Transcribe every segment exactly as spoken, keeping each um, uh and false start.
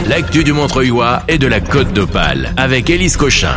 l'actu du Montreuilois et de la Côte d'Opale avec Élise Cochin.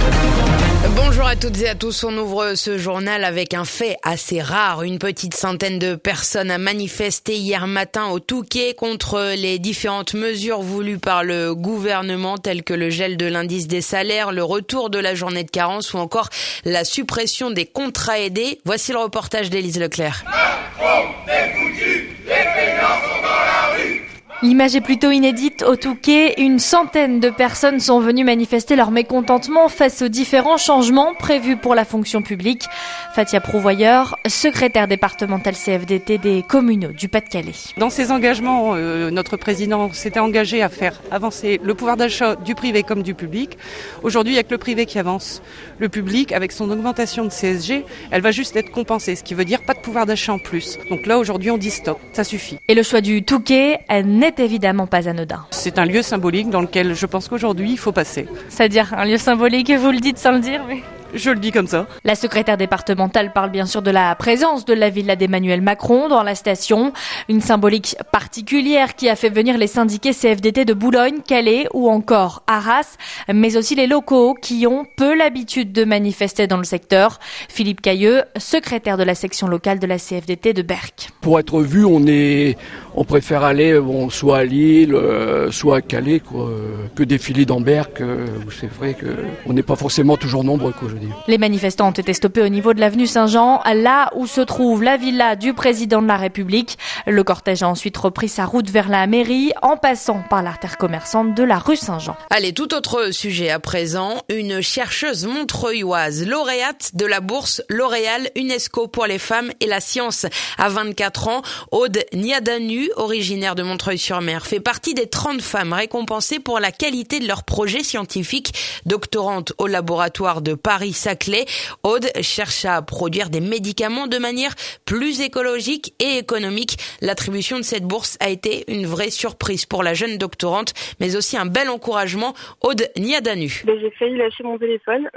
Bonjour à toutes et à tous, on ouvre ce journal avec un fait assez rare. Une petite centaine de personnes a manifesté hier matin au Touquet contre les différentes mesures voulues par le gouvernement telles que le gel de l'indice des salaires, le retour de la journée de carence ou encore la suppression des contrats aidés. Voici le reportage d'Élise Leclerc. Macron est foutu, les feignants sont dans la rue. L'image est plutôt inédite au Touquet. Une centaine de personnes sont venues manifester leur mécontentement face aux différents changements prévus pour la fonction publique. Fatia Prouvoyeur, secrétaire départementale C F D T des communaux du Pas-de-Calais. Dans ses engagements, euh, notre président s'était engagé à faire avancer le pouvoir d'achat du privé comme du public. Aujourd'hui, il n'y a que le privé qui avance. Le public, avec son augmentation de C S G, elle va juste être compensée, ce qui veut dire pas de pouvoir d'achat en plus. Donc là, aujourd'hui, on dit stop, ça suffit. Et le choix du Touquet n'est évidemment pas anodin. C'est un lieu symbolique dans lequel je pense qu'aujourd'hui, il faut passer. C'est-à-dire un lieu symbolique, vous le dites sans le dire, mais... Je le dis comme ça. La secrétaire départementale parle bien sûr de la présence de la villa d'Emmanuel Macron dans la station. Une symbolique particulière qui a fait venir les syndiqués C F D T de Boulogne, Calais ou encore Arras, mais aussi les locaux qui ont peu l'habitude de manifester dans le secteur. Philippe Cailleux, secrétaire de la section locale de la C F D T de Berck. Pour être vu, on est, on préfère aller bon, soit à Lille, euh, soit à Calais, quoi, que défiler dans Berck, euh, où c'est vrai qu'on n'est pas forcément toujours nombreux, quoi. Les manifestants ont été stoppés au niveau de l'avenue Saint-Jean, là où se trouve la villa du président de la République. Le cortège a ensuite repris sa route vers la mairie, en passant par l'artère commerçante de la rue Saint-Jean. Allez, tout autre sujet à présent. Une chercheuse montreuilloise, lauréate de la bourse L'Oréal UNESCO pour les femmes et la science à vingt-quatre ans, Aude Niadanu, originaire de Montreuil-sur-Mer, fait partie des trente femmes récompensées pour la qualité de leurs projets scientifiques. Doctorante au laboratoire de Paris Saclay, Aude cherche à produire des médicaments de manière plus écologique et économique. L'attribution de cette bourse a été une vraie surprise pour la jeune doctorante, mais aussi un bel encouragement. Aude Niadanu. Ben, j'ai failli lâcher mon téléphone.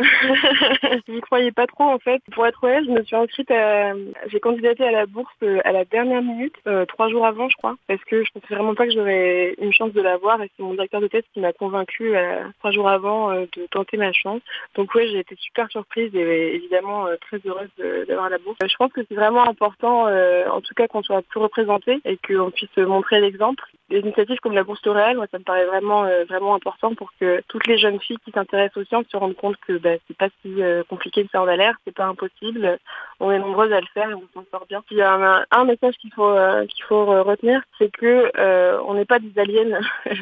Je n'y croyais pas trop en fait. Pour être honnête, je me suis inscrite à... J'ai candidaté à la bourse à la dernière minute, euh, trois jours avant je crois, parce que je pensais vraiment pas que j'aurais une chance de l'avoir et c'est mon directeur de thèse qui m'a convaincue euh, trois jours avant euh, de tenter ma chance. Donc ouais, j'ai été super surprise et évidemment euh, très heureuse de, d'avoir la bourse. Je pense que c'est vraiment important, euh, en tout cas qu'on soit plus représenté et qu'on puisse montrer l'exemple. Des initiatives comme la bourse L'Oréal, moi ça me paraît vraiment euh, vraiment important pour que toutes les jeunes filles qui s'intéressent aux sciences se rendent compte que bah, c'est pas si euh, compliqué que ça en a l'air, c'est pas impossible. On est nombreuses à le faire et on s'en sort bien. Il y a un, un message qu'il faut euh, qu'il faut retenir, c'est que euh, on n'est pas des aliens.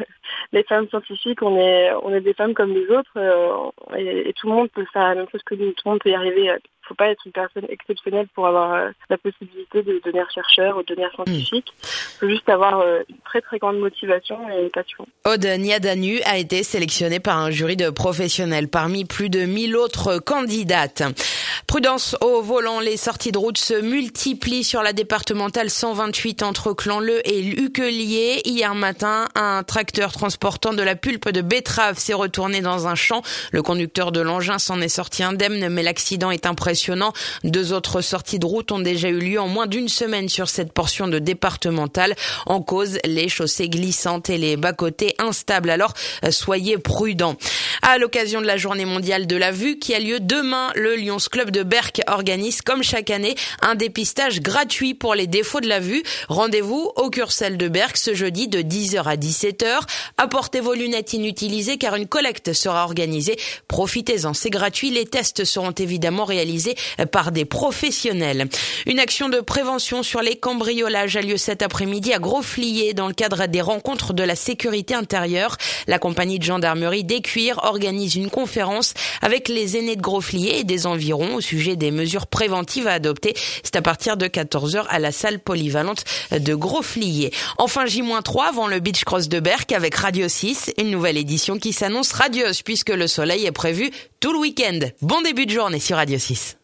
Les femmes scientifiques, on est on est des femmes comme les autres euh, et, et tout le monde peut faire la même chose que nous. Tout le monde peut y arriver. Il ne faut pas être une personne exceptionnelle pour avoir euh, la possibilité de devenir chercheur ou de devenir scientifique. Il faut juste avoir euh, une très très grande motivation et une passion. Aude Niadanu a été sélectionnée par un jury de professionnels parmi plus de mille autres candidates. Prudence au volant, les sorties de route se multiplient sur la départementale cent vingt-huit entre Clanleu et Uquelier. Hier matin, un tracteur transportant de la pulpe de betterave s'est retourné dans un champ. Le conducteur de l'engin s'en est sorti indemne, mais l'accident est impressionnant. Deux autres sorties de route ont déjà eu lieu en moins d'une semaine sur cette portion de départementale. En cause, les chaussées glissantes et les bas-côtés instables. Alors, soyez prudents. À l'occasion de la journée mondiale de la vue qui a lieu demain, le Lions Club de Berck organise, comme chaque année, un dépistage gratuit pour les défauts de la vue. Rendez-vous au Cursel de Berck ce jeudi de dix heures à dix-sept heures. Apportez vos lunettes inutilisées car une collecte sera organisée. Profitez-en, c'est gratuit. Les tests seront évidemment réalisés par des professionnels. Une action de prévention sur les cambriolages a lieu cet après-midi à Grosflier dans le cadre des rencontres de la sécurité intérieure. La compagnie de gendarmerie d'Écuire organise une conférence avec les aînés de Grosflier et des environs au sujet des mesures préventives à adopter. C'est à partir de quatorze heures à la salle polyvalente de Grosflier. Enfin, J moins trois avant le Beach Cross de Berck avec Radio six, une nouvelle édition qui s'annonce radieuse puisque le soleil est prévu tout le week-end. Bon début de journée sur Radio six.